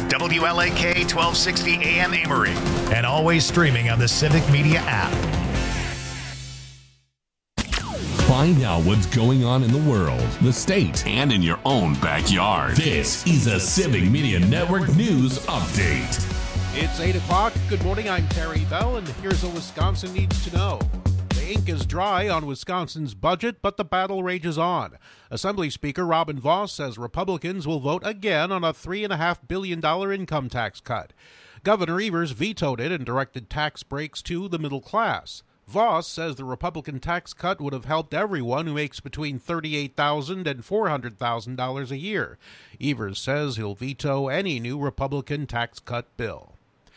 WLAK 1260 AM Amory, and always streaming on the Civic Media app. Find out what's going on in the world, the state, and in your own backyard. This is a Civic Media Network News Update. It's 8 o'clock. Good morning, I'm Terry Bell, and here's what Wisconsin needs to know. The ink is dry on Wisconsin's budget, but the battle rages on. Assembly Speaker Robin Vos says Republicans will vote again on a $3.5 billion income tax cut. Governor Evers vetoed it and directed tax breaks to the middle class. Vos says the Republican tax cut would have helped everyone who makes between $38,000 and $400,000 a year. Evers says he'll veto any new Republican tax cut bill.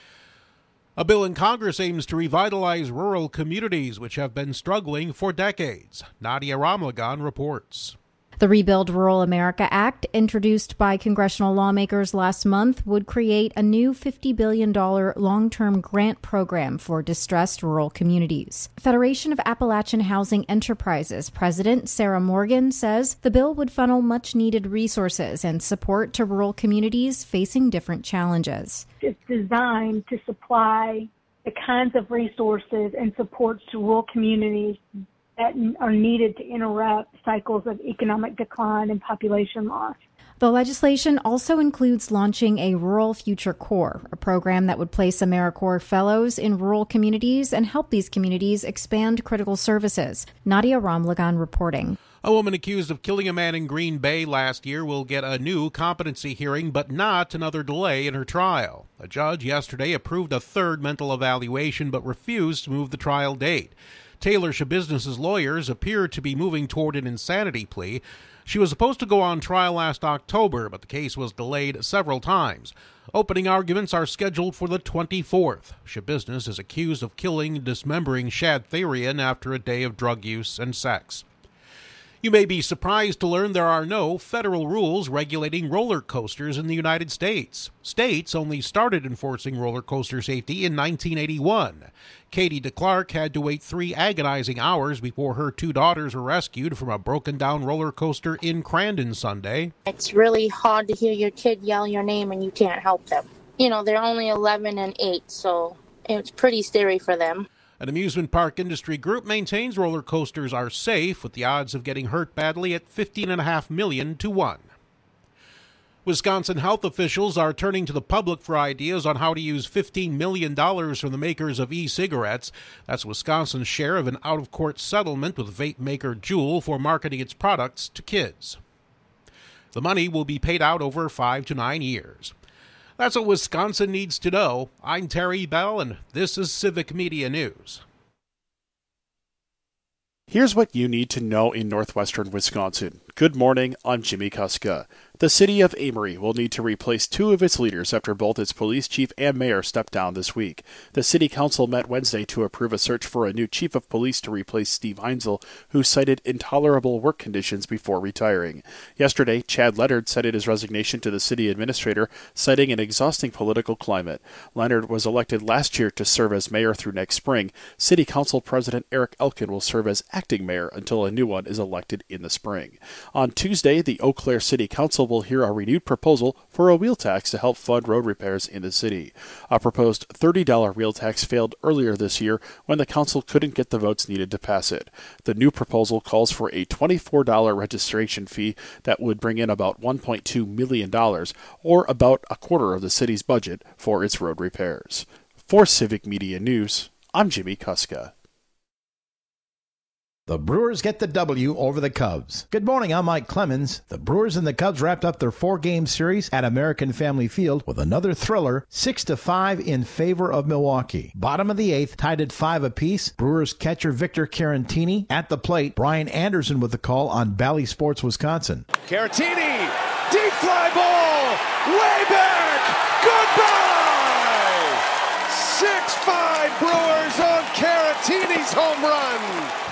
A bill in Congress aims to revitalize rural communities which have been struggling for decades. Nadia Ramlagan reports. The Rebuild Rural America Act, introduced by congressional lawmakers last month, would create a new $50 billion long-term grant program for distressed rural communities. Federation of Appalachian Housing Enterprises President Sarah Morgan says the bill would funnel much-needed resources and support to rural communities facing different challenges. It's designed to supply the kinds of resources and supports to rural communities that are needed to interrupt cycles of economic decline and population loss. The legislation also includes launching a Rural Future Corps, a program that would place AmeriCorps fellows in rural communities and help these communities expand critical services. Nadia Ramlagan reporting. A woman accused of killing a man in Green Bay last year will get a new competency hearing, but not another delay in her trial. A judge yesterday approved a third mental evaluation, but refused to move the trial date. Taylor Shabusiness's lawyers appear to be moving toward an insanity plea. She was supposed to go on trial last October, but the case was delayed several times. Opening arguments are scheduled for the 24th. Shabusiness is accused of killing and dismembering Shad Therian after a day of drug use and sex. You may be surprised to learn there are no federal rules regulating roller coasters in the United States. States only started enforcing roller coaster safety in 1981. Katie DeClark had to wait 3 agonizing hours before her 2 daughters were rescued from a broken-down roller coaster in Crandon Sunday. It's really hard to hear your kid yell your name and you can't help them. You know, they're only 11 and 8, so it's pretty scary for them. An amusement park industry group maintains roller coasters are safe, with the odds of getting hurt badly at 15.5 million to 1. Wisconsin health officials are turning to the public for ideas on how to use $15 million from the makers of e-cigarettes. That's Wisconsin's share of an out-of-court settlement with vape maker Juul for marketing its products to kids. The money will be paid out over 5 to 9 years. That's what Wisconsin needs to know. I'm Terry Bell, and this is Civic Media News. Here's what you need to know in northwestern Wisconsin. Good morning, I'm Jimmy Kuska. The city of Amory will need to replace 2 of its leaders after both its police chief and mayor stepped down this week. The city council met Wednesday to approve a search for a new chief of police to replace Steve Heinzel, who cited intolerable work conditions before retiring. Yesterday, Chad Leonard cited his resignation to the city administrator, citing an exhausting political climate. Leonard was elected last year to serve as mayor through next spring. City Council President Eric Elkin will serve as acting mayor until a new one is elected in the spring. On Tuesday, the Eau Claire City Council will hear a renewed proposal for a wheel tax to help fund road repairs in the city. A proposed $30 wheel tax failed earlier this year when the council couldn't get the votes needed to pass it. The new proposal calls for a $24 registration fee that would bring in about $1.2 million, or about a quarter of the city's budget for its road repairs. For Civic Media News, I'm Jimmy Kuska. The Brewers get the W over the Cubs. Good morning, I'm Mike Clemens. The Brewers and the Cubs wrapped up their 4-game series at American Family Field with another thriller, 6-5 in favor of Milwaukee. Bottom of the 8th, tied at 5 apiece. Brewers catcher Victor Caratini at the plate. Brian Anderson with the call on Bally Sports Wisconsin. Caratini, deep fly ball, way back, goodbye! 6-5 Brewers on Caratini's home run.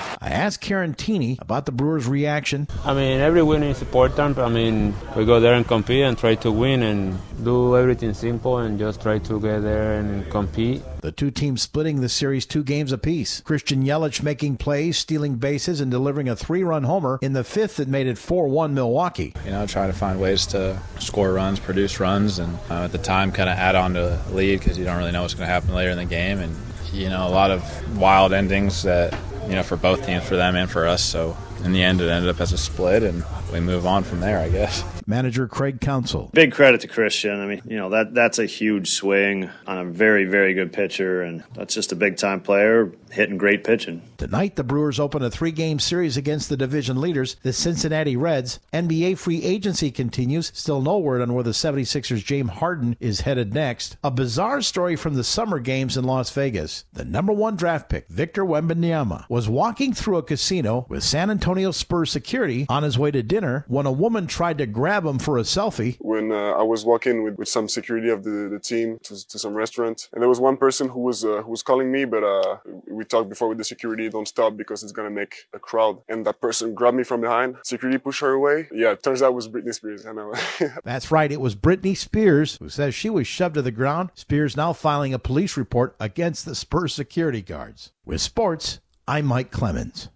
Ask Karen Tini about the Brewers' reaction. I mean, every win is important. I mean, we go there and compete and try to win and do everything simple and just try to get there and compete. The two teams splitting the series 2 games apiece. Christian Yelich making plays, stealing bases, and delivering a 3-run homer in the 5th that made it 4-1 Milwaukee. Try to find ways to score runs, produce runs, and at the time kind of add on to the lead because you don't really know what's going to happen later in the game. And, a lot of wild endings that, for both teams, for them and for us. So in the end, it ended up as a split, and we move on from there, I guess. Manager Craig Counsell. Big credit to Christian. I mean, that's a huge swing on a very, very good pitcher, and that's just a big-time player hitting great pitching. Tonight, the Brewers open a 3-game series against the division leaders, the Cincinnati Reds. NBA free agency continues. Still no word on where the 76ers' James Harden is headed next. A bizarre story from the summer games in Las Vegas. The number 1 draft pick, Victor Wembanyama, was walking through a casino with San Antonio Spurs security on his way to dinner when a woman tried to grab him for a selfie. When I was walking with some security of the team to some restaurant, and there was one person who was calling me, but we talked before with the security, don't stop because it's going to make a crowd. And that person grabbed me from behind. Security pushed her away. Yeah, it turns out it was Britney Spears. I know. That's right. It was Britney Spears who says she was shoved to the ground. Spears now filing a police report against the Spurs security guards. With sports, I'm Mike Clemens.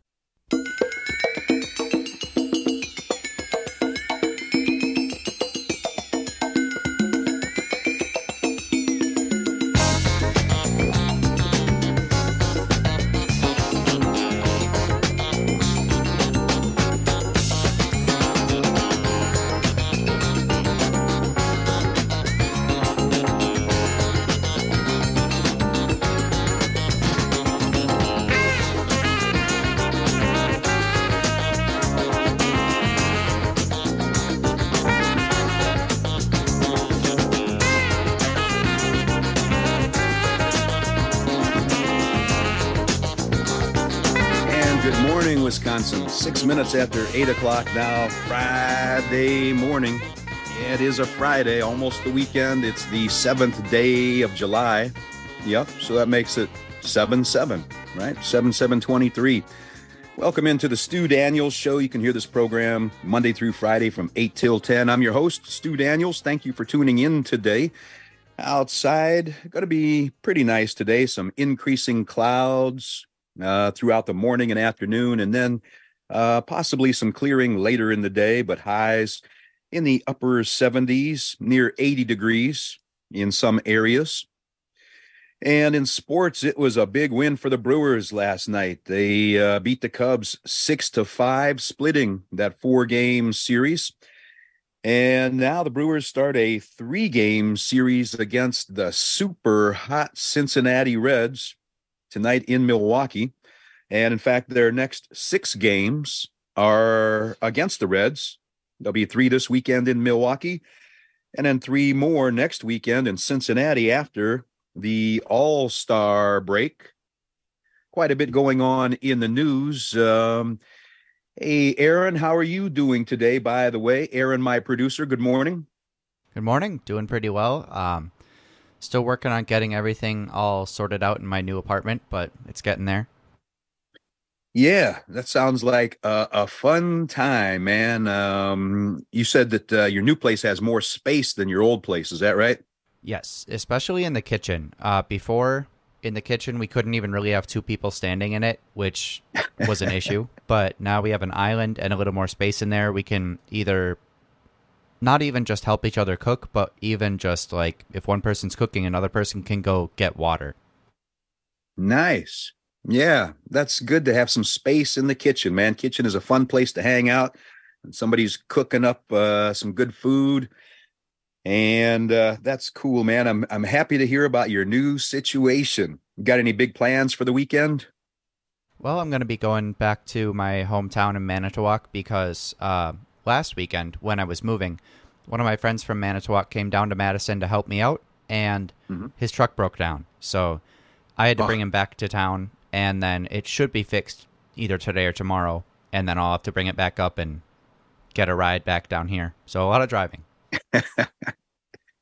Wisconsin, 6 minutes after 8 o'clock now, Friday morning. Yeah, it is a Friday, almost the weekend. It's the 7th day of July. Yep, so that makes it 7-7, right? 7-7-23. Welcome into the Stu Daniels Show. You can hear this program Monday through Friday from 8 till 10. I'm your host, Stu Daniels. Thank you for tuning in today. Outside, going to be pretty nice today. Some increasing clouds throughout the morning and afternoon, and then possibly some clearing later in the day, but highs in the upper 70s, near 80 degrees in some areas. And in sports, it was a big win for the Brewers last night. They beat the Cubs 6-5, splitting that 4-game series. And now the Brewers start a 3-game series against the super hot Cincinnati Reds tonight in Milwaukee. And in fact, their next 6 games are against the Reds. There'll be 3 this weekend in Milwaukee, and then 3 more next weekend in Cincinnati after the All-Star break. Quite a bit going on in the news. Hey, Aaron, how are you doing today, by the way? Aaron, my producer, good morning. Good morning. Doing pretty well. Still working on getting everything all sorted out in my new apartment, but it's getting there. Yeah, that sounds like a fun time, man. You said that your new place has more space than your old place. Is that right? Yes, especially in the kitchen. Before, in the kitchen, we couldn't even really have 2 people standing in it, which was an issue. But now we have an island and a little more space in there. We can either not even just help each other cook, but even just like if one person's cooking, another person can go get water. Nice. Yeah, that's good to have some space in the kitchen, man. Kitchen is a fun place to hang out. And somebody's cooking up some good food. And that's cool, man. I'm happy to hear about your new situation. Got any big plans for the weekend? Well, I'm going to be going back to my hometown in Manitowoc because last weekend when I was moving, one of my friends from Manitowoc came down to Madison to help me out, and his truck broke down. So I had to bring him back to town, and then it should be fixed either today or tomorrow, and then I'll have to bring it back up and get a ride back down here. So a lot of driving.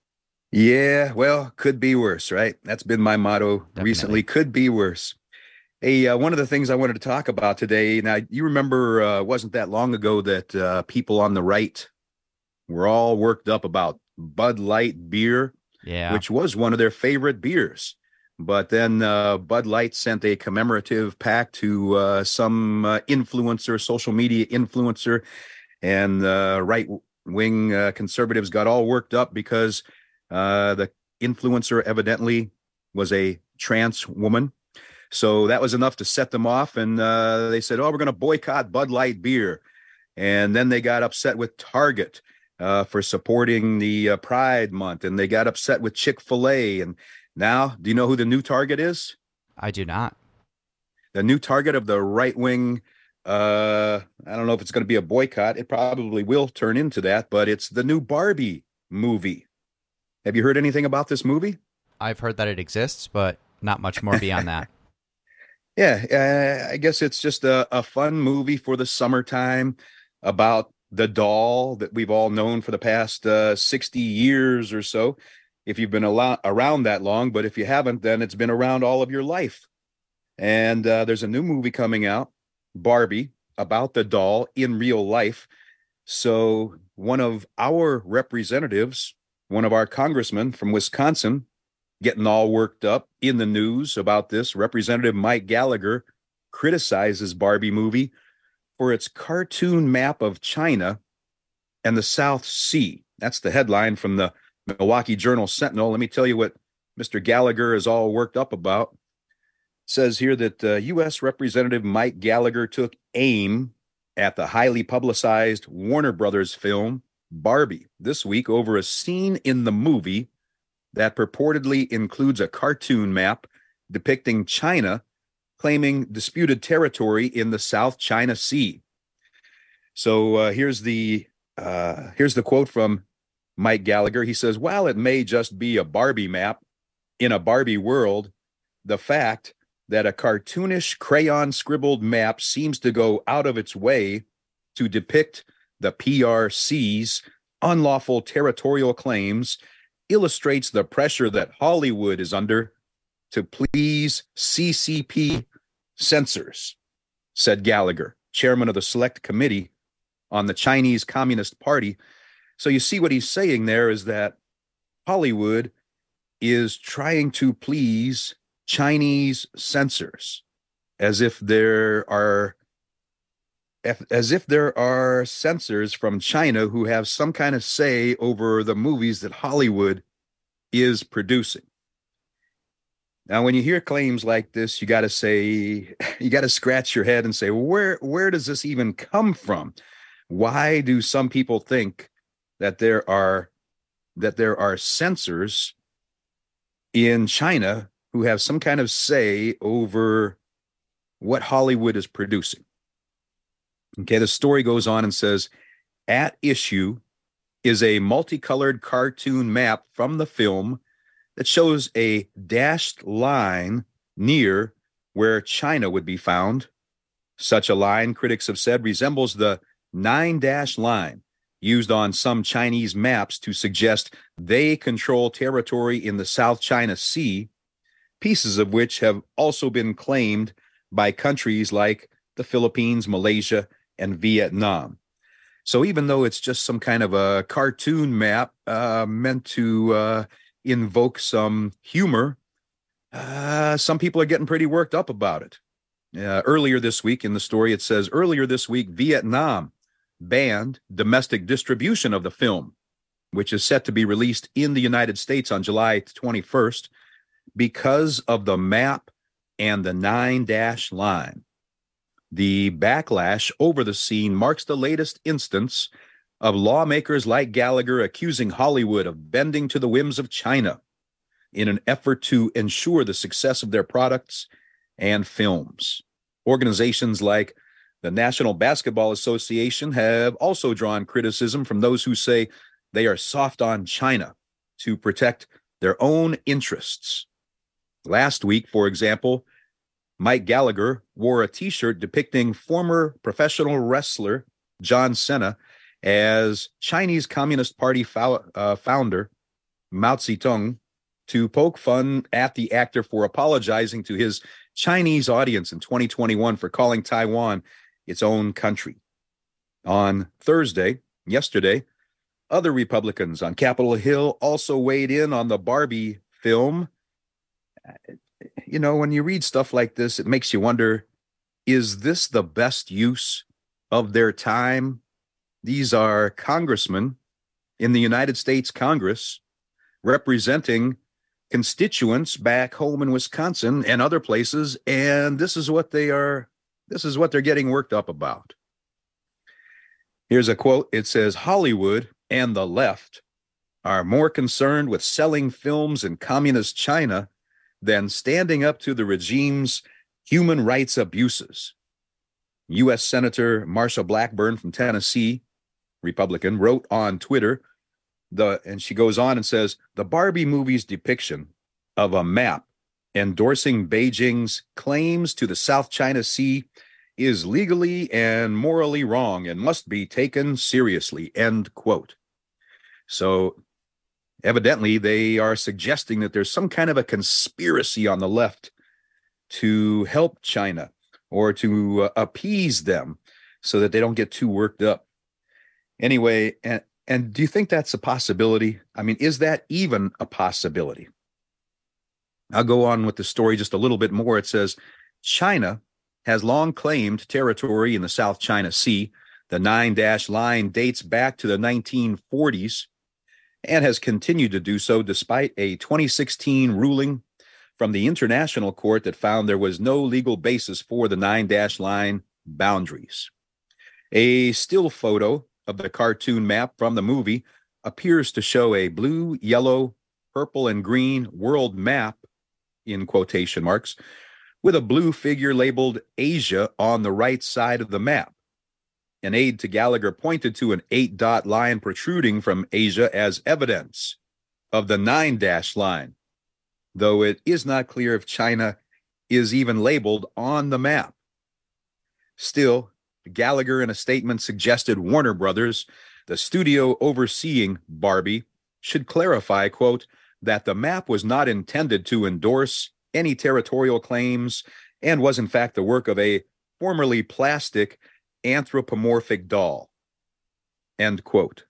Yeah, well, could be worse, right? That's been my motto recently. Could be worse. Hey, one of the things I wanted to talk about today, now you remember it wasn't that long ago that people on the right were all worked up about Bud Light beer, which was one of their favorite beers. But then Bud Light sent a commemorative pack to some influencer, social media influencer, and right-wing conservatives got all worked up because the influencer evidently was a trans woman. So that was enough to set them off, and they said, we're going to boycott Bud Light beer. And then they got upset with Target for supporting the Pride Month, and they got upset with Chick-fil-A. And now, do you know who the new target is? I do not. The new target of the right-wing, I don't know if it's going to be a boycott. It probably will turn into that, but it's the new Barbie movie. Have you heard anything about this movie? I've heard that it exists, but not much more beyond that. Yeah, I guess it's just a fun movie for the summertime about the doll that we've all known for the past 60 years or so, if you've been around that long. But if you haven't, then it's been around all of your life. And there's a new movie coming out, Barbie, about the doll in real life. So one of our representatives, one of our congressmen from Wisconsin, getting all worked up in the news about this. Representative Mike Gallagher criticizes Barbie movie for its cartoon map of China and the South Sea. That's the headline from the Milwaukee Journal-Sentinel. Let me tell you what Mr. Gallagher is all worked up about. It says here that U.S. Representative Mike Gallagher took aim at the highly publicized Warner Brothers film Barbie this week over a scene in the movie that purportedly includes a cartoon map depicting China claiming disputed territory in the South China Sea. So here's the quote from Mike Gallagher. He says, while it may just be a Barbie map in a Barbie world, the fact that a cartoonish crayon scribbled map seems to go out of its way to depict the PRC's unlawful territorial claims illustrates the pressure that Hollywood is under to please CCP censors, said Gallagher, chairman of the Select Committee on the Chinese Communist Party. So you see what he's saying there is that Hollywood is trying to please Chinese censors, as if there are censors from China who have some kind of say over the movies that Hollywood is producing. Now, when you hear claims like this, you got to scratch your head and say, where does this even come from? Why do some people think that there are censors in China who have some kind of say over what Hollywood is producing? Okay, the story goes on and says, at issue is a multicolored cartoon map from the film that shows a dashed line near where China would be found. Such a line, critics have said, resembles the 9-dash line used on some Chinese maps to suggest they control territory in the South China Sea, pieces of which have also been claimed by countries like the Philippines, Malaysia, and Vietnam. So even though it's just some kind of a cartoon map meant to invoke some humor, some people are getting pretty worked up about it. Earlier this week in the story, it says, earlier this week, Vietnam banned domestic distribution of the film, which is set to be released in the United States on July 21st, because of the map and the 9-dash line. The backlash over the scene marks the latest instance of lawmakers like Gallagher accusing Hollywood of bending to the whims of China in an effort to ensure the success of their products and films. Organizations like the National Basketball Association have also drawn criticism from those who say they are soft on China to protect their own interests. Last week, for example, Mike Gallagher wore a T-shirt depicting former professional wrestler John Cena as Chinese Communist Party founder Mao Zedong to poke fun at the actor for apologizing to his Chinese audience in 2021 for calling Taiwan its own country. On Thursday, yesterday, other Republicans on Capitol Hill also weighed in on the Barbie film. You know, when you read stuff like this, it makes you wonder, is this the best use of their time? These are congressmen in the United States Congress representing constituents back home in Wisconsin and other places, and this is what they're getting worked up about. Here's a quote. It says, Hollywood and the left are more concerned with selling films in communist China than standing up to the regime's human rights abuses. U.S. Senator Marsha Blackburn from Tennessee, Republican, wrote on Twitter, and she goes on and says, the Barbie movie's depiction of a map endorsing Beijing's claims to the South China Sea is legally and morally wrong and must be taken seriously, end quote. So evidently they are suggesting that there's some kind of a conspiracy on the left to help China or to appease them so that they don't get too worked up. Anyway, and do you think that's a possibility? I mean, is that even a possibility? I'll go on with the story just a little bit more. It says, China has long claimed territory in the South China Sea. The 9-dash line dates back to the 1940s and has continued to do so despite a 2016 ruling from the International Court that found there was no legal basis for the 9-dash line boundaries. A still photo of the cartoon map from the movie appears to show a blue, yellow, purple, and green world map, in quotation marks, with a blue figure labeled Asia on the right side of the map. An aide to Gallagher pointed to an 8-dot line protruding from Asia as evidence of the 9-dash line, though it is not clear if China is even labeled on the map. Still, Gallagher in a statement suggested Warner Brothers, the studio overseeing Barbie, should clarify, quote, that the map was not intended to endorse any territorial claims and was in fact the work of a formerly plastic anthropomorphic doll, end quote.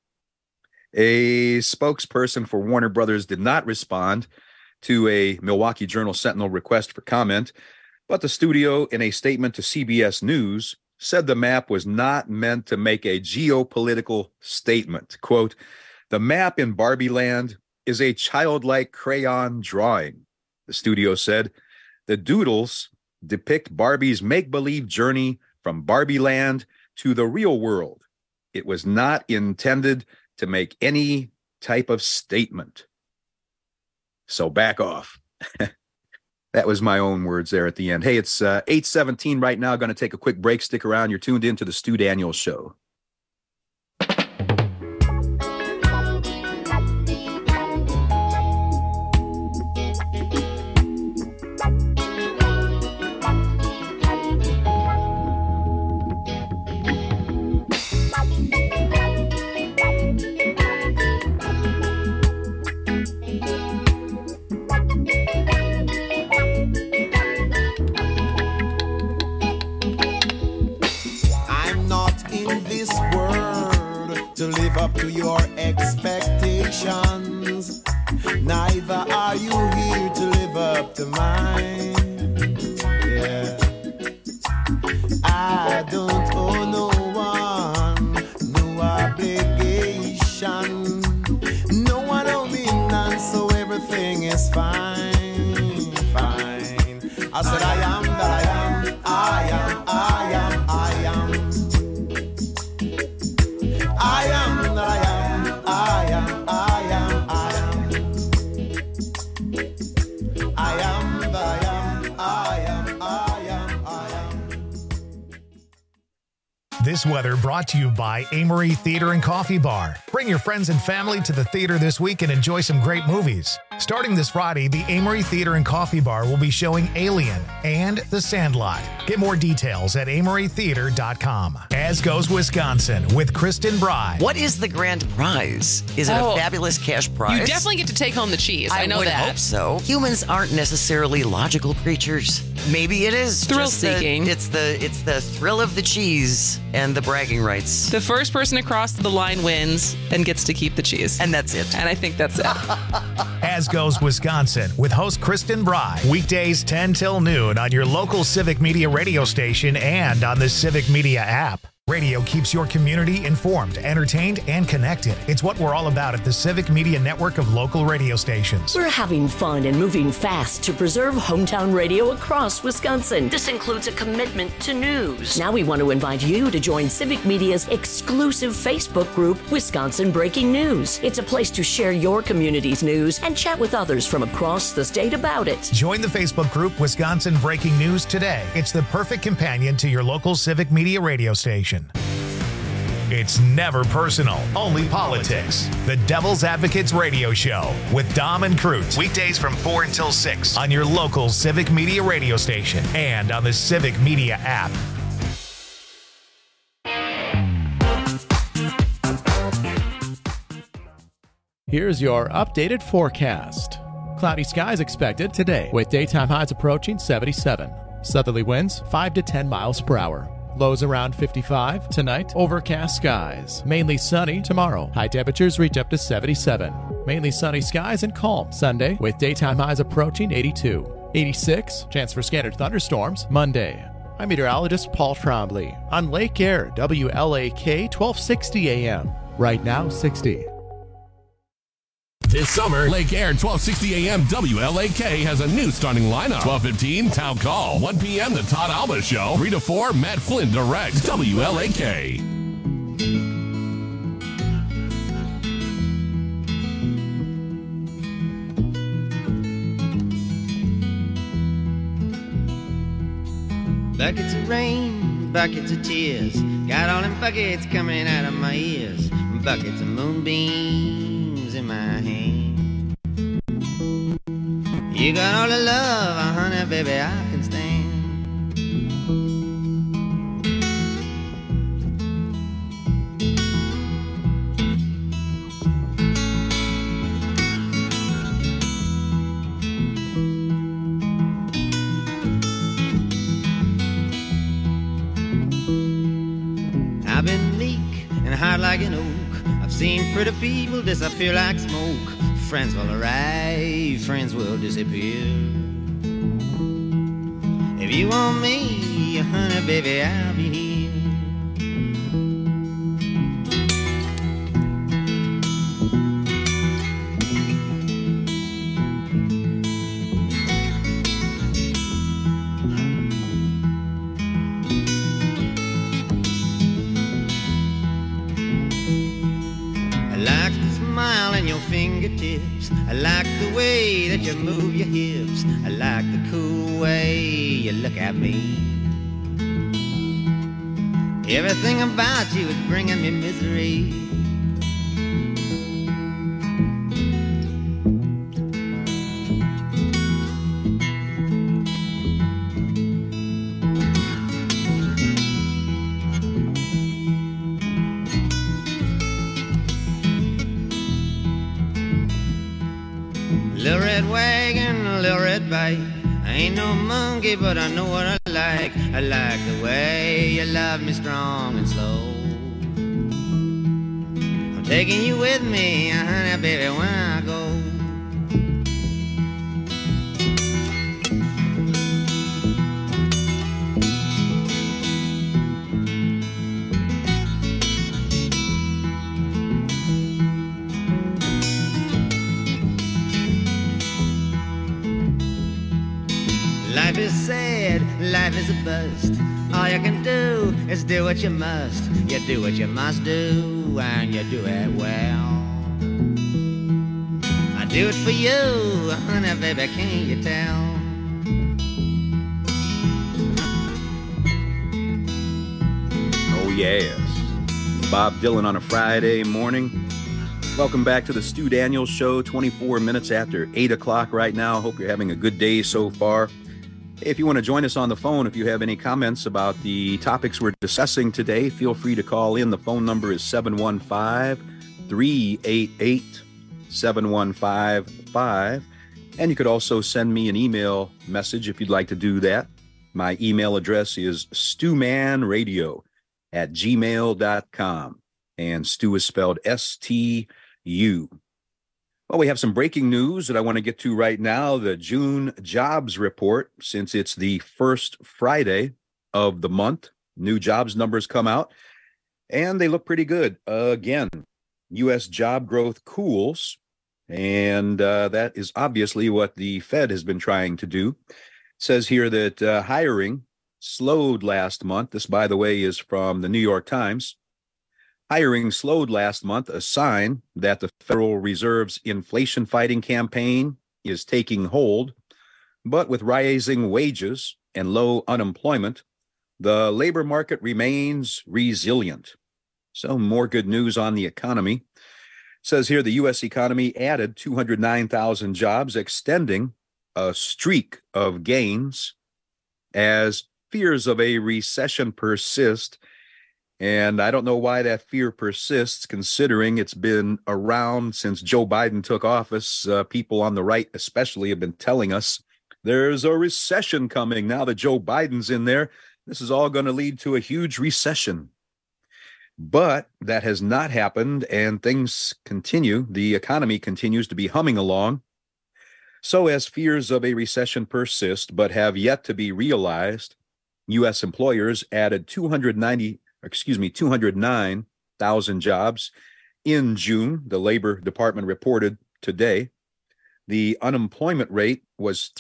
A spokesperson for Warner Brothers did not respond to a Milwaukee Journal-Sentinel request for comment, but the studio, in a statement to CBS News, said the map was not meant to make a geopolitical statement. Quote, the map in Barbie Land is a childlike crayon drawing, the studio said. The doodles depict Barbie's make-believe journey from Barbie Land to the real world. It was not intended to make any type of statement. So back off. That was my own words there at the end. Hey, it's 8:17 right now. Going to take a quick break. Stick around. You're tuned in to the Stu Daniels Show. Up to your expectations. Neither are you here to live up to mine. Yeah. I don't owe no one, no obligation. No one owe me none, so everything is fine, fine. I said I am that I am, I am, I am, I am. I am that I am, I am, I am, I am. I am that I am, I am, I am, I am. This weather brought to you by Amory Theater and Coffee Bar. Bring your friends and family to the theater this week and enjoy some great movies. Starting this Friday, the Amory Theater and Coffee Bar will be showing Alien and The Sandlot. Get more details at amorytheater.com. As Goes Wisconsin with Kristen Bry. What is the grand prize? Is it a fabulous cash prize? You definitely get to take home the cheese. I know would that. hope so. Humans aren't necessarily logical creatures. Maybe it is Thrill-seeking. It's the thrill of the cheese and the bragging rights. The first person across the line wins and gets to keep the cheese. And that's it. And I think that's it. As Goes Wisconsin with host Kristen Bry. Weekdays 10 till noon on your local Civic Media radio station and on the Civic Media app. Radio keeps your community informed, entertained, and connected. It's what we're all about at the Civic Media network of local radio stations. We're having fun and moving fast to preserve hometown radio across Wisconsin. This includes a commitment to news. Now we want to invite you to join Civic Media's exclusive Facebook group, Wisconsin Breaking News. It's a place to share your community's news and chat with others from across the state about it. Join the Facebook group Wisconsin Breaking News today. It's the perfect companion to your local Civic Media radio station. It's never personal, only politics. The Devil's Advocates Radio Show with Dom and Cruz. Weekdays from 4 until 6 on your local Civic Media radio station and on the Civic Media app. Here's your updated forecast. Cloudy skies expected today with daytime highs approaching 77. Southerly winds 5 to 10 miles per hour. Lows around 55. Tonight, overcast skies. Mainly sunny tomorrow. High temperatures reach up to 77. Mainly sunny skies and calm Sunday with daytime highs approaching 82. 86. Chance for scattered thunderstorms Monday. I'm meteorologist Paul Trombley on Lake Air, WLAK 1260 AM. Right now, 60. This summer, Lake Air 1260 AM WLAK has a new starting lineup. 12:15 Town Call. 1 p.m. The Todd Alba Show. 3 to 4 Matt Flynn directs WLAK. Buckets of rain, buckets of tears. Got all them buckets coming out of my ears. Buckets of moonbeams in my hand. You got all the love, honey, baby, I can stand. I've been meek and hard like an oak. I've seen pretty people disappear like smoke. Friends will arrive, friends will disappear. If you want me, honey, baby, I'll be here. Fingertips. I like the way that you move your hips. I like the cool way you look at me. Everything about you is bringing me misery. Little red wagon, little red bike. I ain't no monkey, but I know what I like. I like the way you love me strong and slow. I'm taking you with me, honey, baby, when I go. Life is sad, life is a bust. All you can do is do what you must. You do what you must do, and you do it well. I do it for you, honey, baby, can't you tell? Oh, yes. Bob Dylan on a Friday morning. Welcome back to the Stu Daniels Show, 24 minutes after 8 o'clock right now. Hope you're having a good day so far. If you want to join us on the phone, if you have any comments about the topics we're discussing today, feel free to call in. The phone number is 715-388-7155. And you could also send me an email message if you'd like to do that. My email address is stewmanradio@gmail.com. And Stu is spelled S-T-U. Well, we have some breaking news that I want to get to right now. The June jobs report, since it's the first Friday of the month, new jobs numbers come out, and they look pretty good. Again, U.S. job growth cools, and that is obviously what the Fed has been trying to do. It says here that hiring slowed last month. This, by the way, is from the New York Times. Hiring slowed last month, a sign that the Federal Reserve's inflation-fighting campaign is taking hold. But with rising wages and low unemployment, the labor market remains resilient. So more good news on the economy. It says here the U.S. economy added 209,000 jobs, extending a streak of gains as fears of a recession persist. And I don't know why that fear persists, considering it's been around since Joe Biden took office. People on the right especially have been telling us there's a recession coming. Now that Joe Biden's in there, this is all going to lead to a huge recession. But that has not happened, and things continue. The economy continues to be humming along. So as fears of a recession persist but have yet to be realized, U.S. employers added 209,000 jobs in June, the Labor Department reported today. The unemployment rate was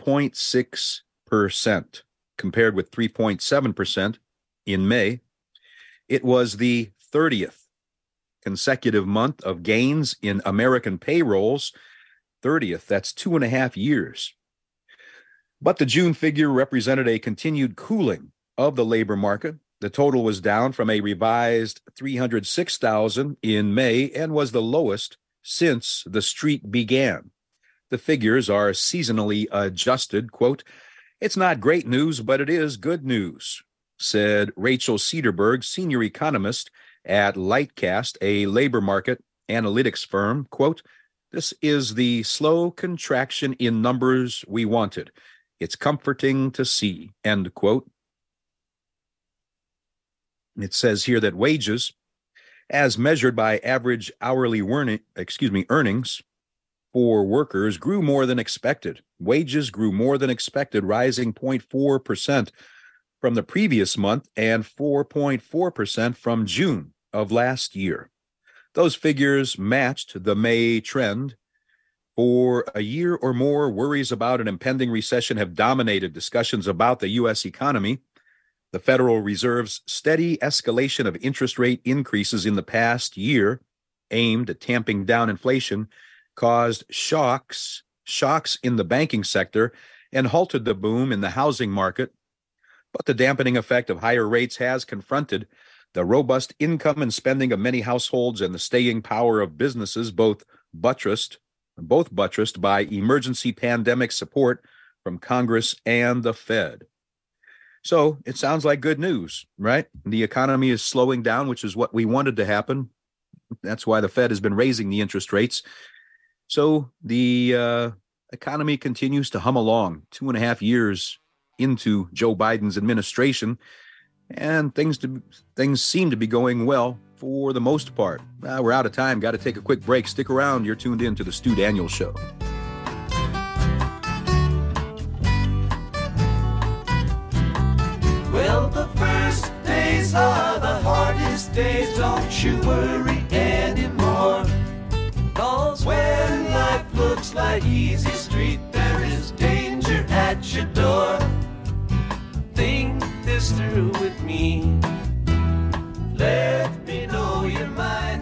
3.6%, compared with 3.7% in May. It was the 30th consecutive month of gains in American payrolls. 30th, that's 2.5 years. But the June figure represented a continued cooling of the labor market. The total was down from a revised 306,000 in May and was the lowest since the streak began. The figures are seasonally adjusted. Quote, "It's not great news, but it is good news," said Rachel Cederberg, senior economist at Lightcast, a labor market analytics firm. Quote, "This is the slow contraction in numbers we wanted. It's comforting to see," end quote. It says here that wages, as measured by average hourly earnings for workers, grew more than expected. Wages grew more than expected, rising 0.4% from the previous month and 4.4% from June of last year. Those figures matched the May trend. For a year or more, worries about an impending recession have dominated discussions about the U.S. economy. The Federal Reserve's steady escalation of interest rate increases in the past year, aimed at tamping down inflation, caused shocks in the banking sector and halted the boom in the housing market. But the dampening effect of higher rates has confronted the robust income and spending of many households and the staying power of businesses, both buttressed by emergency pandemic support from Congress and the Fed. So it sounds like good news, right? The economy is slowing down, which is what we wanted to happen. That's why the Fed has been raising the interest rates. So the economy continues to hum along 2.5 years into Joe Biden's administration, and things seem to be going well for the most part. We're out of time. Got to take a quick break. Stick around. You're tuned in to the Stu Daniels Show. Well, the first days are the hardest days. Don't you worry anymore. 'Cause when life looks like easy street, there is danger at your door. Think this through with me. Let me know your mind.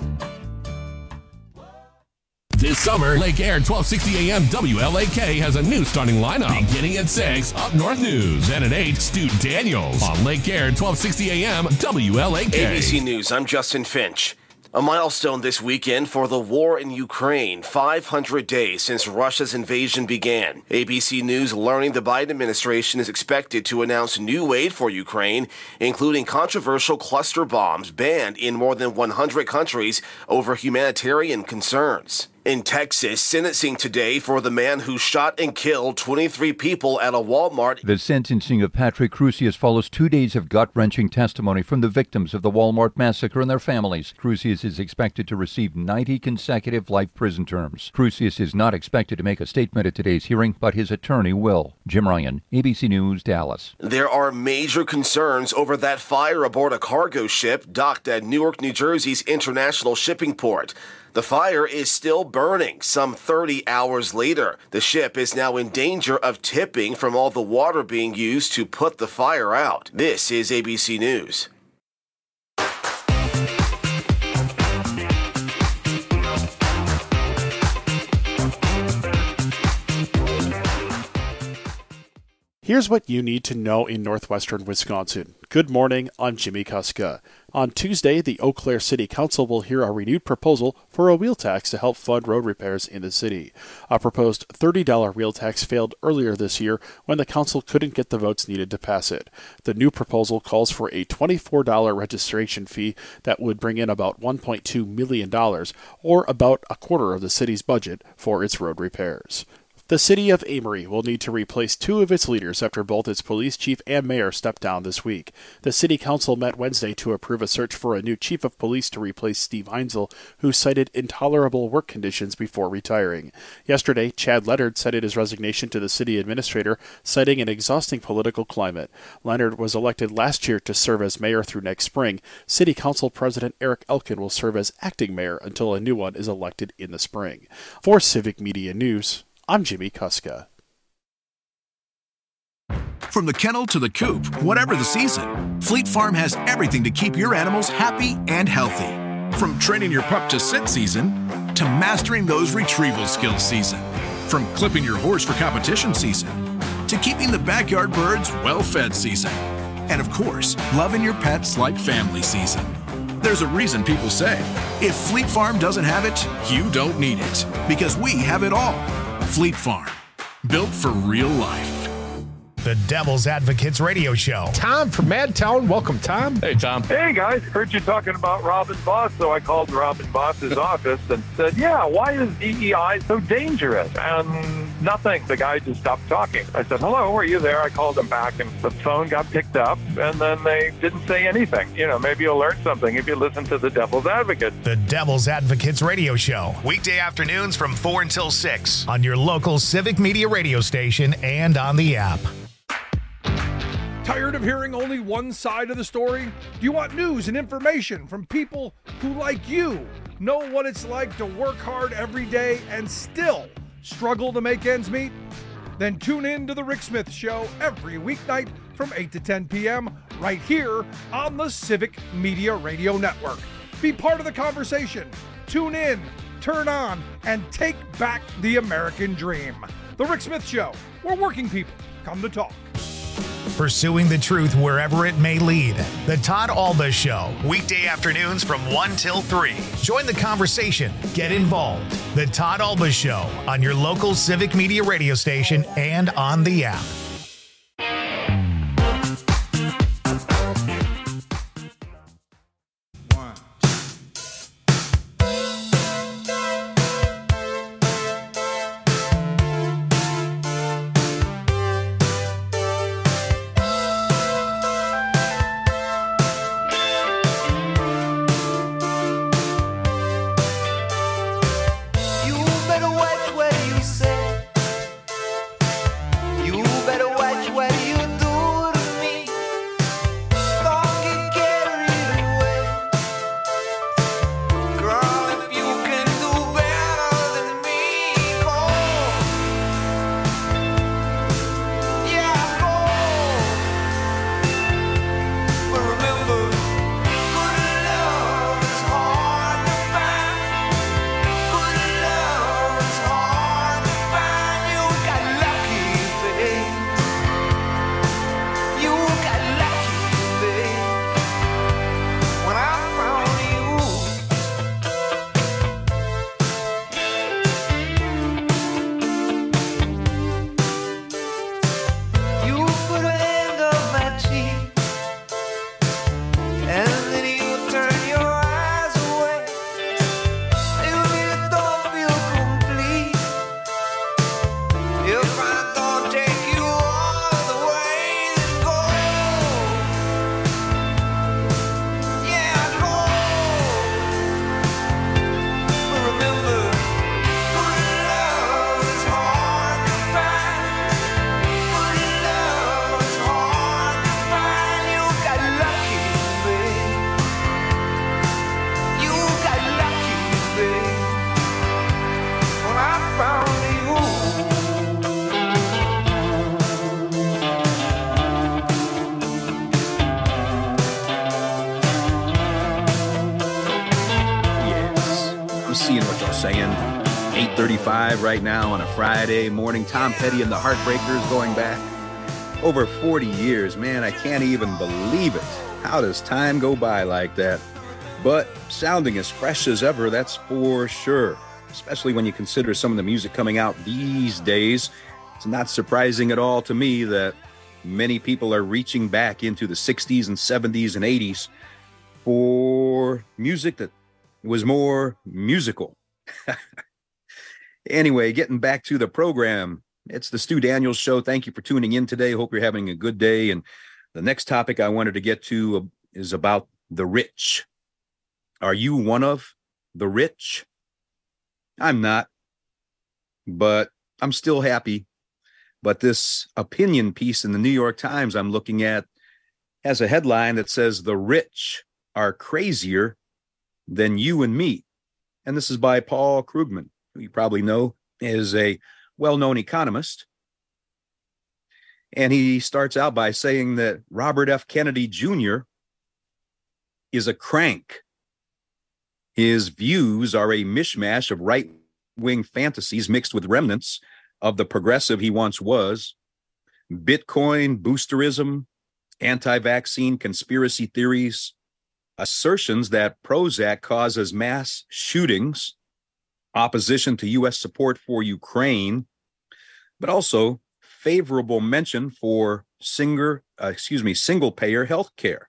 This summer, Lake Air 1260 AM WLAK has a new starting lineup. Beginning at 6, Up North News, and at 8, Stu Daniels on Lake Air 1260 AM WLAK. ABC News, I'm Justin Finch. A milestone this weekend for the war in Ukraine, 500 days since Russia's invasion began. ABC News learning the Biden administration is expected to announce new aid for Ukraine, including controversial cluster bombs banned in more than 100 countries over humanitarian concerns. In Texas, sentencing today for the man who shot and killed 23 people at a Walmart. The sentencing of Patrick Crusius follows 2 days of gut-wrenching testimony from the victims of the Walmart massacre and their families. Crusius is expected to receive 90 consecutive life prison terms. Crusius is not expected to make a statement at today's hearing, but his attorney will. Jim Ryan, ABC News, Dallas. There are major concerns over that fire aboard a cargo ship docked at Newark, New Jersey's international shipping port. The fire is still burning some 30 hours later. The ship is now in danger of tipping from all the water being used to put the fire out. This is ABC News. Here's what you need to know in northwestern Wisconsin. Good morning, I'm Jimmy Kuska. On Tuesday, the Eau Claire City Council will hear a renewed proposal for a wheel tax to help fund road repairs in the city. A proposed $30 wheel tax failed earlier this year when the council couldn't get the votes needed to pass it. The new proposal calls for a $24 registration fee that would bring in about $1.2 million, or about a quarter of the city's budget for its road repairs. The city of Amory will need to replace 2 of its leaders after both its police chief and mayor stepped down this week. The city council met Wednesday to approve a search for a new chief of police to replace Steve Heinzel, who cited intolerable work conditions before retiring. Yesterday, Chad Leonard cited his resignation to the city administrator, citing an exhausting political climate. Leonard was elected last year to serve as mayor through next spring. City Council President Eric Elkin will serve as acting mayor until a new one is elected in the spring. For Civic Media News, I'm Jimmy Kuska. From the kennel to the coop, whatever the season, Fleet Farm has everything to keep your animals happy and healthy. From training your pup to sit season, to mastering those retrieval skills season. From clipping your horse for competition season, to keeping the backyard birds well-fed season. And of course, loving your pets like family season. There's a reason people say, if Fleet Farm doesn't have it, you don't need it. Because we have it all. Fleet Farm, built for real life. The Devil's Advocates Radio Show. Tom from Madtown. Welcome, Tom. Hey, Tom. Hey, guys. Heard you talking about Robin Boss, so I called Robin Boss's office and said, yeah, why is DEI so dangerous? And nothing. The guy just stopped talking. I said, hello, are you there? I called him back, and the phone got picked up, and then they didn't say anything. You know, maybe you'll learn something if you listen to the Devil's Advocate. The Devil's Advocates Radio Show. Weekday afternoons from 4 until 6 on your local Civic Media radio station and on the app. Tired of hearing only one side of the story? Do you want news and information from people who, like you, know what it's like to work hard every day and still struggle to make ends meet? Then tune in to The Rick Smith Show every weeknight from 8 to 10 p.m. right here on the Civic Media Radio Network. Be part of the conversation. Tune in, turn on, and take back the American dream. The Rick Smith Show, where working people come to talk. Pursuing the truth wherever it may lead. The Todd Alba Show, weekday afternoons from 1 till 3. Join the conversation. Get involved. The Todd Alba Show on your local Civic Media radio station and on the app. You better 8:35 right now on a Friday morning. Tom Petty and the Heartbreakers going back over 40 years. Man, I can't even believe it. How does time go by like that? But sounding as fresh as ever, that's for sure. Especially when you consider some of the music coming out these days. It's not surprising at all to me that many people are reaching back into the 60s and 70s and 80s for music that was more musical. Anyway, getting back to the program, it's the Stu Daniels Show. Thank you for tuning in today. Hope you're having a good day. And the next topic I wanted to get to is about the rich. Are you one of the rich? I'm not, but I'm still happy. But this opinion piece in the New York Times I'm looking at has a headline that says, "The rich are crazier than you and me." And this is by Paul Krugman, who you probably know is a well-known economist. And he starts out by saying that Robert F. Kennedy Jr. is a crank. His views are a mishmash of right-wing fantasies mixed with remnants of the progressive he once was. Bitcoin boosterism, anti-vaccine conspiracy theories, assertions that Prozac causes mass shootings, opposition to U.S. support for Ukraine, but also favorable mention for single-payer health care.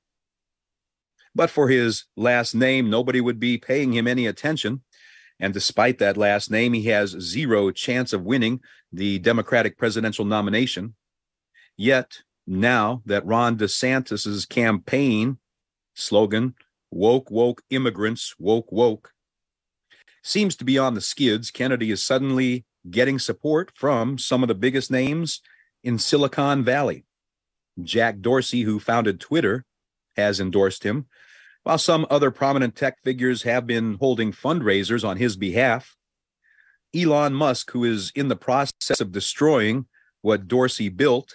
But for his last name, nobody would be paying him any attention. And despite that last name, he has zero chance of winning the Democratic presidential nomination. Yet, now that Ron DeSantis's campaign slogan, "Woke, woke immigrants, woke, woke," seems to be on the skids, Kennedy is suddenly getting support from some of the biggest names in Silicon Valley. Jack Dorsey, who founded Twitter, has endorsed him, while some other prominent tech figures have been holding fundraisers on his behalf. Elon Musk, who is in the process of destroying what Dorsey built,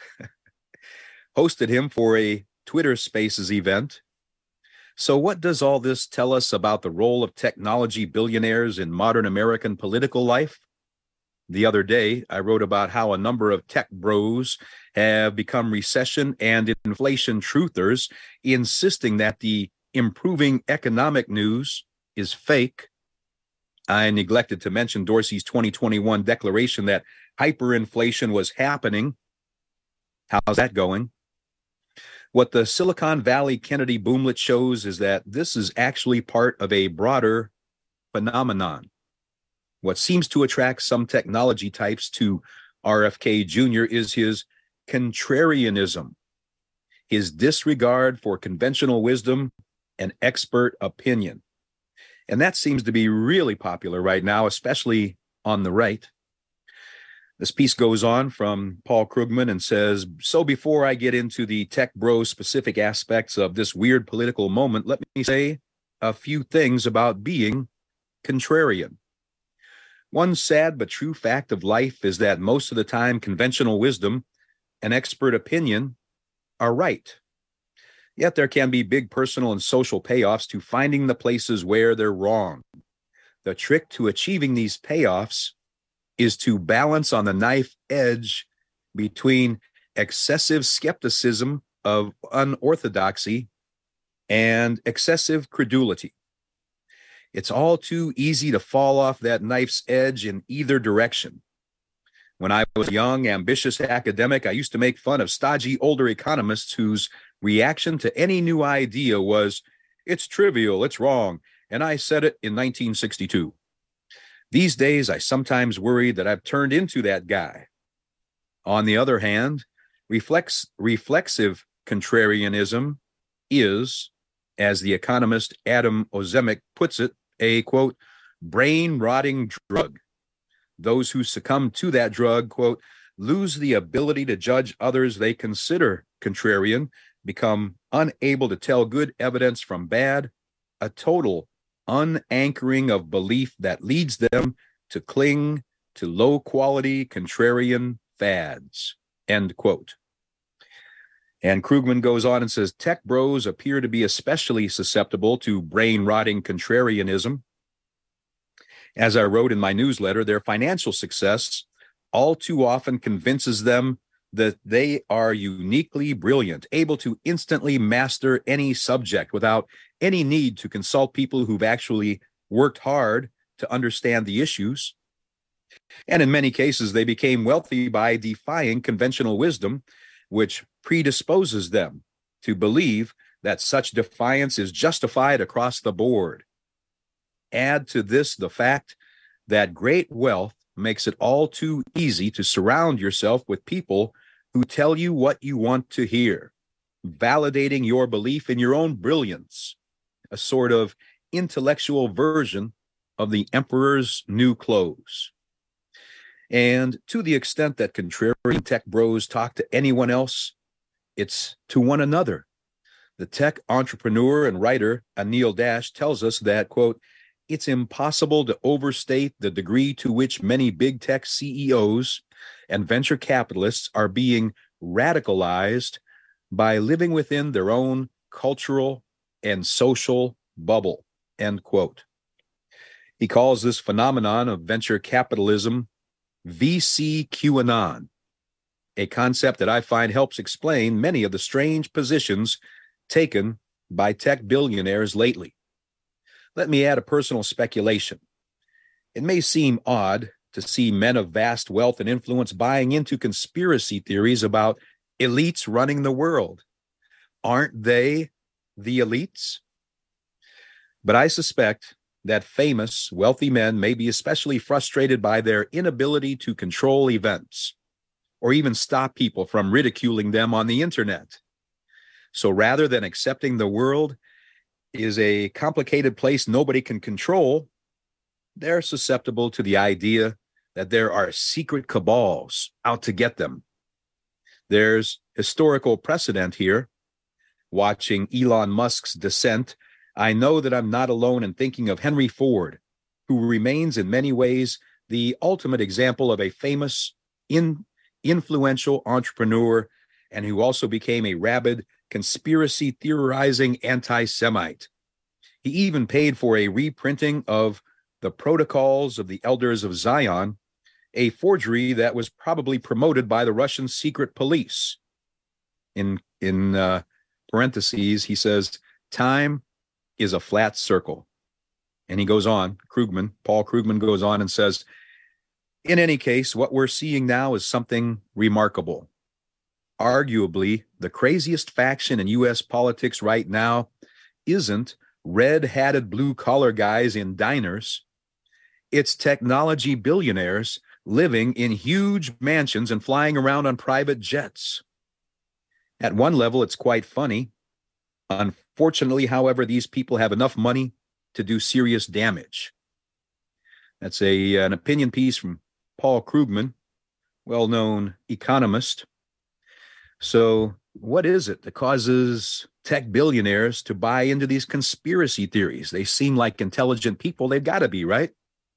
hosted him for a Twitter Spaces event. So what does all this tell us about the role of technology billionaires in modern American political life? The other day, I wrote about how a number of tech bros have become recession and inflation truthers, insisting that the improving economic news is fake. I neglected to mention Dorsey's 2021 declaration that hyperinflation was happening. How's that going? What the Silicon Valley Kennedy boomlet shows is that this is actually part of a broader phenomenon. What seems to attract some technology types to RFK Jr. is his contrarianism, his disregard for conventional wisdom and expert opinion. And that seems to be really popular right now, especially on the right. This piece goes on from Paul Krugman and says, "So before I get into the tech bro specific aspects of this weird political moment, let me say a few things about being contrarian. One sad but true fact of life is that most of the time conventional wisdom and expert opinion are right. Yet there can be big personal and social payoffs to finding the places where they're wrong. The trick to achieving these payoffs is to balance on the knife edge between excessive skepticism of unorthodoxy and excessive credulity. It's all too easy to fall off that knife's edge in either direction. When I was a young, ambitious academic, I used to make fun of stodgy older economists whose reaction to any new idea was, "It's trivial, it's wrong, and I said it in 1962. These days, I sometimes worry that I've turned into that guy. On the other hand, reflexive contrarianism is, as the economist Adam Ozimek puts it, a, quote, brain-rotting drug. Those who succumb to that drug, quote, lose the ability to judge others they consider contrarian, become unable to tell good evidence from bad, a total unanchoring of belief that leads them to cling to low-quality contrarian fads," end quote. And Krugman goes on and says, tech bros appear to be especially susceptible to brain-rotting contrarianism. As I wrote in my newsletter, their financial success all too often convinces them that they are uniquely brilliant, able to instantly master any subject without any need to consult people who've actually worked hard to understand the issues. And in many cases, they became wealthy by defying conventional wisdom, which predisposes them to believe that such defiance is justified across the board. Add to this the fact that great wealth makes it all too easy to surround yourself with people who tell you what you want to hear, validating your belief in your own brilliance, a sort of intellectual version of the emperor's new clothes. And to the extent that contrarian tech bros talk to anyone else, it's to one another. The tech entrepreneur and writer Anil Dash tells us that, quote, it's impossible to overstate the degree to which many big tech CEOs and venture capitalists are being radicalized by living within their own cultural and social bubble, end quote. He calls this phenomenon of venture capitalism VC QAnon, a concept that I find helps explain many of the strange positions taken by tech billionaires lately. Let me add a personal speculation. It may seem odd to see men of vast wealth and influence buying into conspiracy theories about elites running the world. Aren't they the elites? But I suspect that famous, wealthy men may be especially frustrated by their inability to control events or even stop people from ridiculing them on the internet. So rather than accepting the world is a complicated place nobody can control, they're susceptible to the idea that there are secret cabals out to get them. There's historical precedent here. Watching Elon Musk's descent, I know that I'm not alone in thinking of Henry Ford, who remains in many ways the ultimate example of a famous, influential entrepreneur, and who also became a rabid, conspiracy theorizing anti-Semite. He even paid for a reprinting of the Protocols of the Elders of Zion, a forgery that was probably promoted by the Russian secret police. In parentheses, he says, time is a flat circle. And he goes on, Paul Krugman goes on and says, in any case, what we're seeing now is something remarkable. Arguably, the craziest faction in U.S. politics right now isn't red-hatted blue-collar guys in diners. It's technology billionaires living in huge mansions and flying around on private jets. At one level, it's quite funny. Unfortunately, however, these people have enough money to do serious damage. That's an opinion piece from Paul Krugman, well-known economist. So what is it that causes tech billionaires to buy into these conspiracy theories? They seem like intelligent people. They've got to be, right?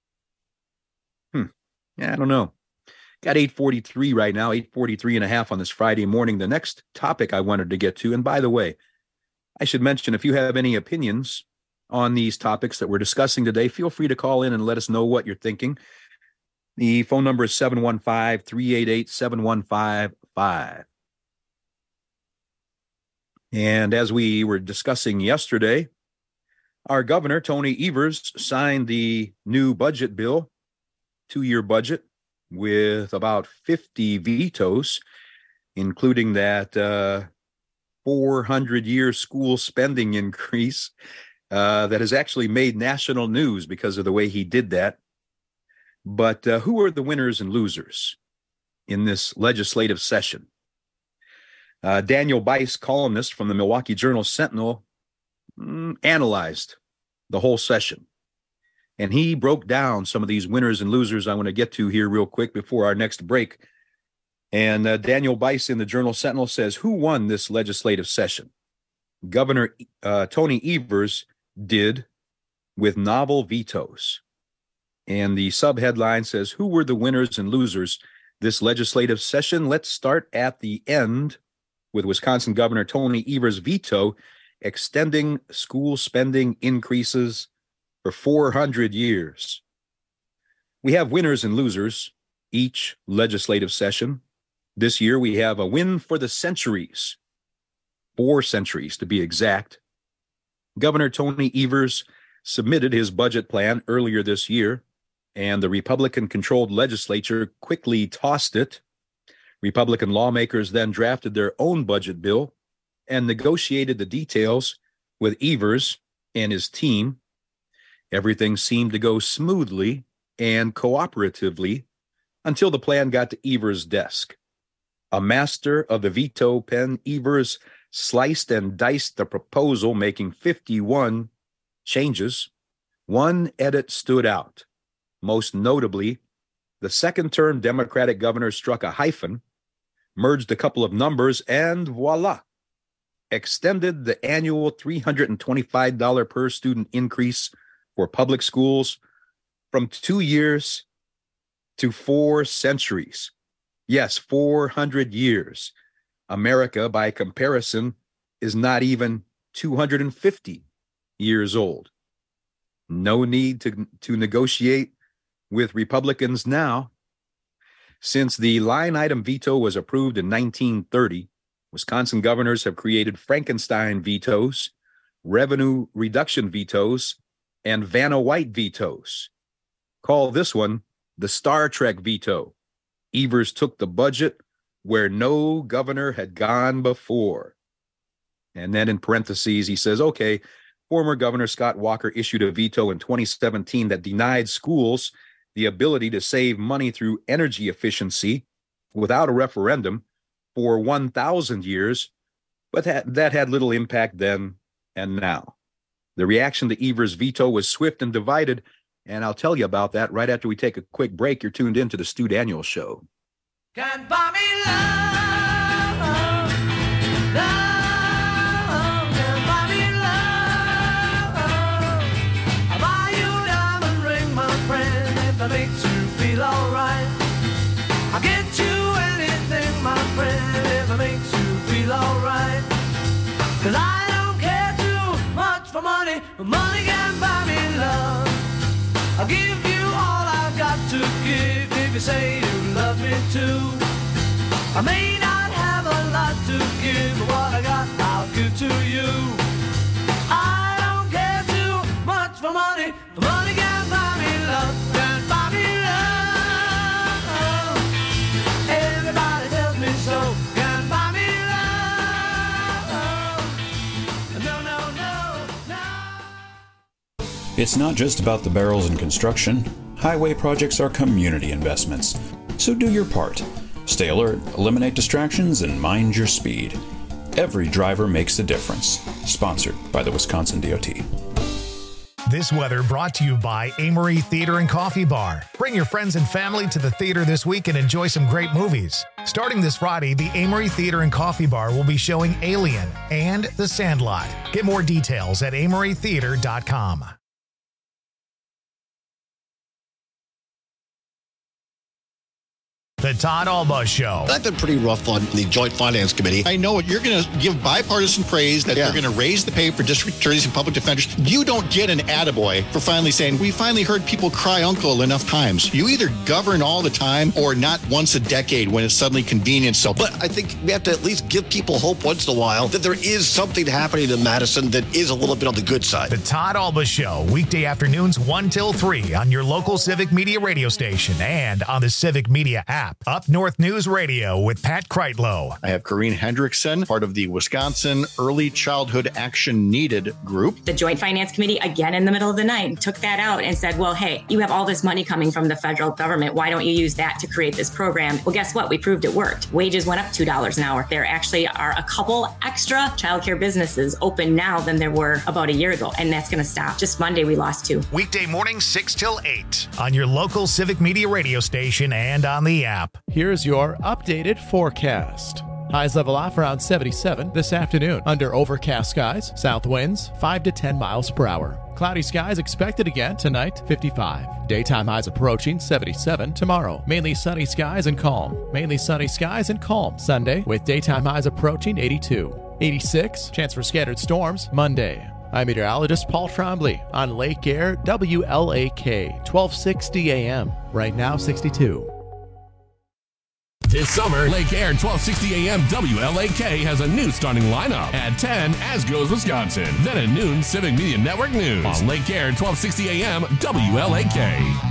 Yeah, I don't know. Got 8:43 right now, 8:43 and a half on this Friday morning. The next topic I wanted to get to, and by the way, I should mention, if you have any opinions on these topics that we're discussing today, feel free to call in and let us know what you're thinking. The phone number is 715-388-7155. And as we were discussing yesterday, our governor, Tony Evers, signed the new budget bill, 2-year budget, with about 50 vetoes, including that 400-year school spending increase that has actually made national news because of the way he did that. But who are the winners and losers in this legislative session? Daniel Bice, columnist from the Milwaukee Journal-Sentinel, analyzed the whole session. And he broke down some of these winners and losers I want to get to here real quick before our next break. And Daniel Bice in the Journal-Sentinel says, who won this legislative session? Governor Tony Evers did, with novel vetoes. And the subheadline says, who were the winners and losers this legislative session? Let's start at the end with Wisconsin Governor Tony Evers' veto extending school spending increases for 400 years. We have winners and losers each legislative session. This year we have a win for the centuries, 4 centuries to be exact. Governor Tony Evers submitted his budget plan earlier this year, and the Republican-controlled legislature quickly tossed it. Republican lawmakers then drafted their own budget bill and negotiated the details with Evers and his team. Everything seemed to go smoothly and cooperatively until the plan got to Evers' desk. A master of the veto pen, Evers sliced and diced the proposal, making 51 changes. One edit stood out. Most notably, the second-term Democratic governor struck a hyphen, merged a couple of numbers, and voila, extended the annual $325 per student increase for public schools from 2 years to 4 centuries. Yes, 400 years. America, by comparison, is not even 250 years old. No need to negotiate with Republicans now. Since the line item veto was approved in 1930, Wisconsin governors have created Frankenstein vetoes, revenue reduction vetoes, and Vanna White vetoes. Call this one the Star Trek veto. Evers took the budget where no governor had gone before. And then in parentheses, he says, okay, former Governor Scott Walker issued a veto in 2017 that denied schools the ability to save money through energy efficiency without a referendum for 1,000 years, but that had little impact then and now. The reaction to Evers' veto was swift and divided, and I'll tell you about that right after we take a quick break. You're tuned in to the Stu Daniels Show. Can't buy me love, can't buy me love. I'll buy you a diamond ring, my friend, if that makes you feel alright. I'll get you anything, my friend, if it makes you feel alright. 'Cause I don't care too much for money, but money can't buy me love. I'll give you all I've got to give if you say you love me too. I may not have a lot to give, but what I got I'll give to you. I don't care too much for money, but money can't buy me love, can't buy me love. Everybody tells me so, can't buy me love. No, no, no, no. It's not just about the barrels in construction. Highway projects are community investments. So do your part. Stay alert, eliminate distractions, and mind your speed. Every driver makes a difference. Sponsored by the Wisconsin DOT. This weather brought to you by Amory Theater and Coffee Bar. Bring your friends and family to the theater this week and enjoy some great movies. Starting this Friday, the Amory Theater and Coffee Bar will be showing Alien and The Sandlot. Get more details at amorytheater.com. The Todd Alba Show. I've been pretty rough on the Joint Finance Committee. I know you're going to give bipartisan praise that they're going to raise the pay for district attorneys and public defenders. You don't get an attaboy for finally saying, we finally heard people cry uncle enough times. You either govern all the time or not once a decade when it's suddenly convenient. So, but I think we have to at least give people hope once in a while that there is something happening in Madison that is a little bit on the good side. The Todd Alba Show, weekday afternoons 1 till 3 on your local Civic Media radio station and on the Civic Media app. Up North News Radio with Pat Kreitlow. I have Corrine Hendrickson, part of the Wisconsin Early Childhood Action Needed group. The Joint Finance Committee, again in the middle of the night, took that out and said, well, hey, you have all this money coming from the federal government. Why don't you use that to create this program? Well, guess what? We proved it worked. Wages went up $2 an hour. There actually are a couple extra childcare businesses open now than there were about a year ago, and that's going to stop. Just Monday, we lost 2. Weekday mornings 6 till 8 on your local Civic Media radio station and on the app. Here's your updated forecast. Highs level off around 77 this afternoon. Under overcast skies, south winds 5 to 10 miles per hour. Cloudy skies expected again tonight, 55. Daytime highs approaching 77 tomorrow. Mainly sunny skies and calm. Mainly sunny skies and calm Sunday with daytime highs approaching 82. 86, chance for scattered storms Monday. I'm meteorologist Paul Trombley on Lake Air WLAK 1260 AM. Right now, 62. This summer, Lake Air 1260 AM WLAK has a new starting lineup. At 10, As Goes Wisconsin. Then at noon, Civic Media Network News on Lake Air 1260 AM WLAK.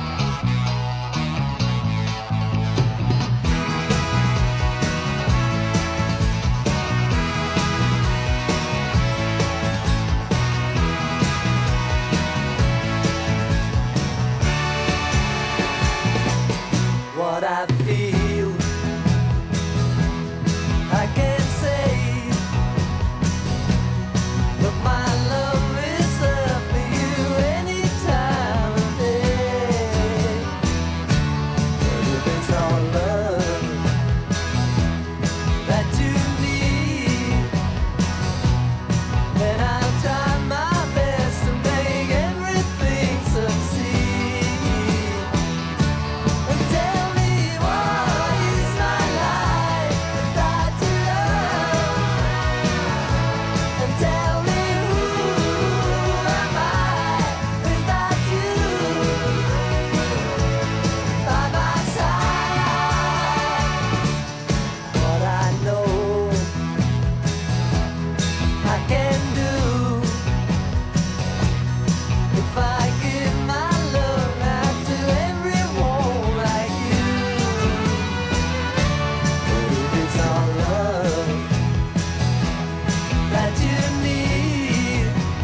What I feel, I can't say, but my love is there for you any time of day. But if it's all love that you need, then I'll try my best to make everything succeed. And tell me what is my life without your love? And tell me who am I without you by my side? What I know I can do if I give my love out to everyone like you. But if it's all love that you need,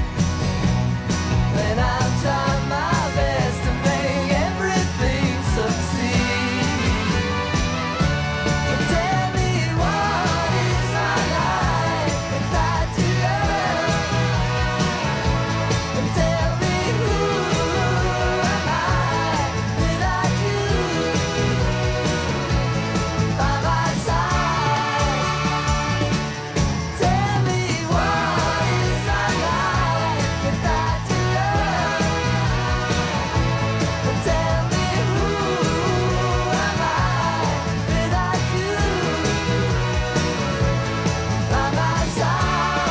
then I'll try my best to make everything succeed. So tell me what is my life without your love? And tell me who am I without you by my side? Tell me what is my life without your love? And tell me who am I without you by my side?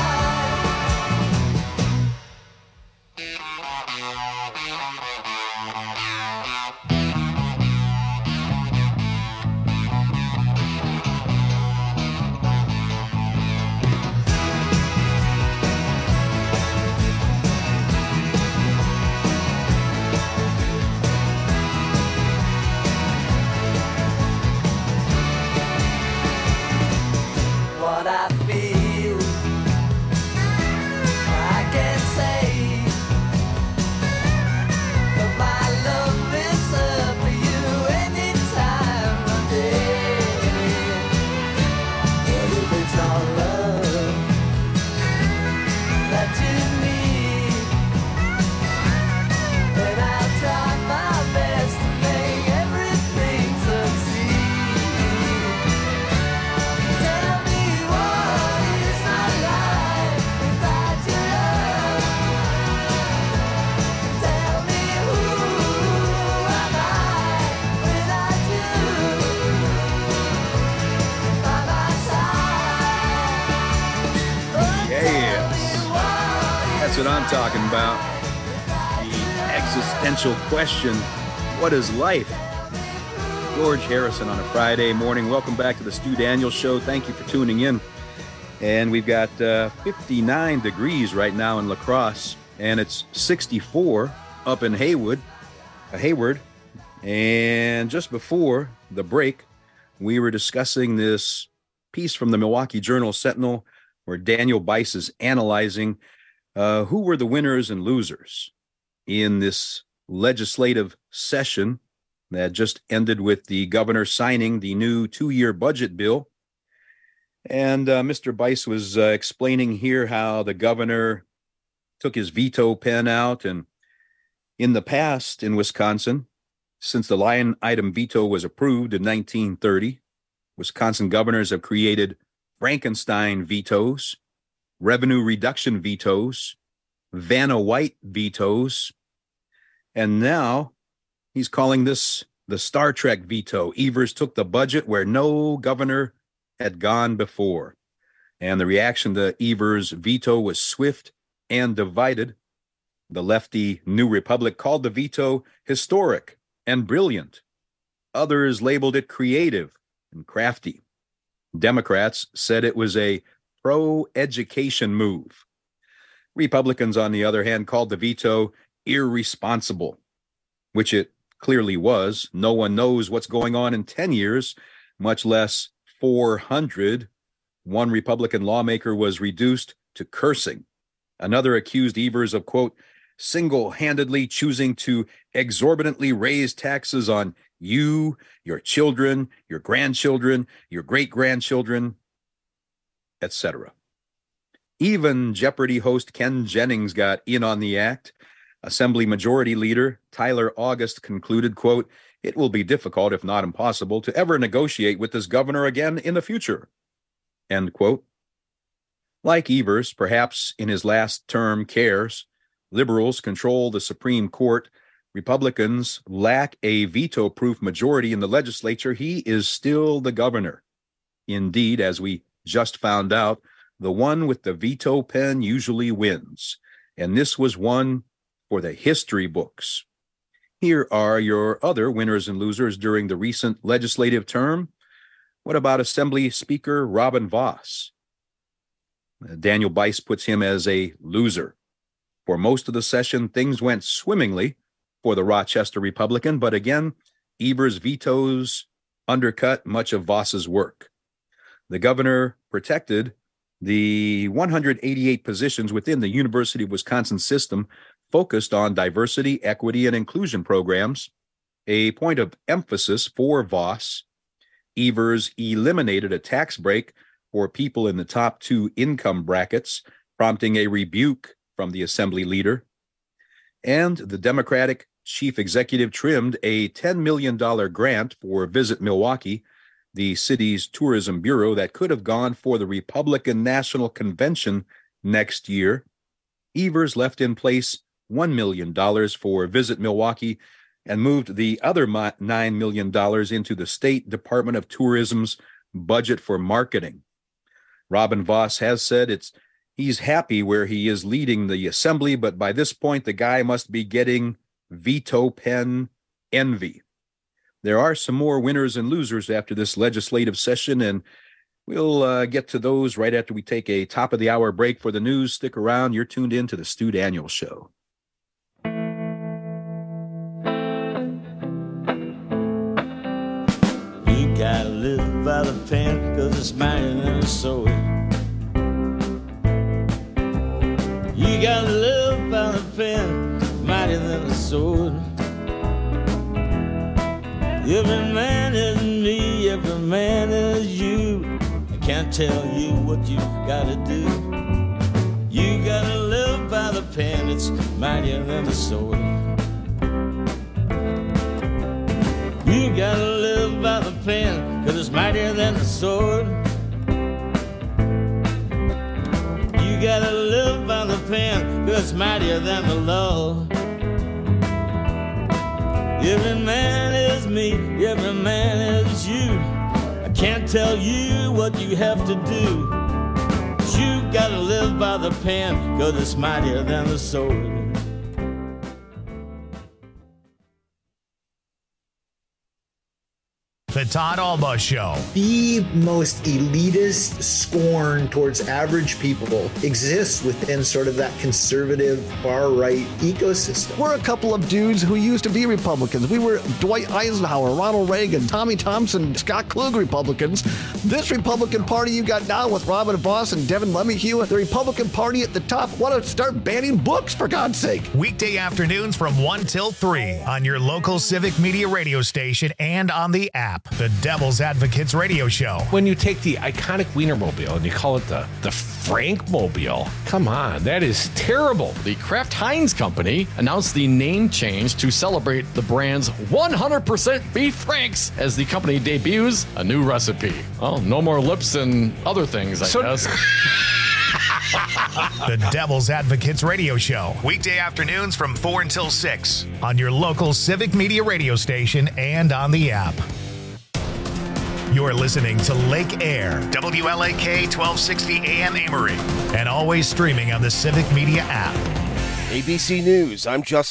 What I feel, I can't say, but my love is there for you any time of day. But if it's all love that you need, then I'll try my best to make everything succeed. Tell me what is my life without your love? Tell me who am I without you by my side? Yes. That's what I'm talking about. The existential question, what is life? George Harrison on a Friday morning. Welcome back to the Stu Daniels Show. Thank you for tuning in. And we've got 59 degrees right now in La Crosse, and it's 64 up in Hayward. And just before the break, we were discussing this piece from the Milwaukee Journal-Sentinel where Daniel Bice is analyzing who were the winners and losers in this legislative session that just ended with the governor signing the new 2-year budget bill. And Mr. Bice was explaining here how the governor took his veto pen out. And in the past in Wisconsin, since the line item veto was approved in 1930, Wisconsin governors have created Frankenstein vetoes, revenue reduction vetoes, Vanna White vetoes, and now he's calling this the Star Trek veto. Evers took the budget where no governor had gone before. And the reaction to Evers' veto was swift and divided. The lefty New Republic called the veto historic and brilliant. Others labeled it creative and crafty. Democrats said it was a pro-education move. Republicans, on the other hand, called the veto irresponsible, which it clearly was. No one knows what's going on in 10 years, much less 400. One Republican lawmaker was reduced to cursing. Another accused Evers of, quote, single-handedly choosing to exorbitantly raise taxes on you, your children, your grandchildren, your great-grandchildren, etc. Even Jeopardy host Ken Jennings got in on the act. Assembly Majority Leader Tyler August concluded, quote, it will be difficult, if not impossible, to ever negotiate with this governor again in the future, end quote. Like Evers, perhaps in his last term cares, liberals control the Supreme Court. Republicans lack a veto-proof majority in the legislature. He is still the governor. Indeed, as we just found out, the one with the veto pen usually wins. And this was one for the history books. Here are your other winners and losers during the recent legislative term. What about Assembly Speaker Robin Vos? Daniel Bice puts him as a loser. For most of the session, things went swimmingly for the Rochester Republican, but again, Evers' vetoes undercut much of Vos's work. The governor protected the 188 positions within the University of Wisconsin system focused on diversity, equity, and inclusion programs. A point of emphasis for Vos, Evers eliminated a tax break for people in the top 2 income brackets, prompting a rebuke from the assembly leader. And the Democratic chief executive trimmed a $10 million grant for Visit Milwaukee, the city's tourism bureau that could have gone for the Republican National Convention next year. Evers left in place $1 million for Visit Milwaukee and moved the other $9 million into the State Department of Tourism's budget for marketing. Robin Vos has said he's happy where he is leading the assembly, but by this point, the guy must be getting veto pen envy. There are some more winners and losers after this legislative session, and we'll get to those right after we take a top-of-the-hour break for the news. Stick around. You're tuned in to the Stu Daniels Show. You gotta live by the pen, 'cause it's mine and the sword. You gotta live by the pen, mightier than the sword. Every man is me, every man is you. I can't tell you what you gotta do. You gotta live by the pen, it's mightier than the sword. You gotta live by the pen, 'cause it's mightier than the sword. You gotta live by the pen, 'cause it's mightier than the law. Every man is me, every man is you. I can't tell you what you have to do. But you gotta live by the pen, 'cause it's mightier than the sword. The Todd Alba Show. The most elitist scorn towards average people exists within sort of that conservative far-right ecosystem. We're a couple of dudes who used to be Republicans. We were Dwight Eisenhower, Ronald Reagan, Tommy Thompson, Scott Klug Republicans. This Republican Party you got now with Robin Vos and Devin LeMahieu, the Republican Party at the top, want to start banning books, for God's sake. Weekday afternoons from 1 till 3 on your local Civic Media radio station and on the app. The Devil's Advocates Radio Show. When you take the iconic Wienermobile and you call it the Frankmobile, come on, that is terrible. The Kraft Heinz Company announced the name change to celebrate the brand's 100% beef Franks as the company debuts a new recipe. Oh, no more lips and other things, I guess. The Devil's Advocates Radio Show. Weekday afternoons from 4 until 6 on your local Civic Media radio station and on the app. You're listening to Lake Air, WLAK 1260 AM Amory, and always streaming on the Civic Media app. ABC News, I'm Justin.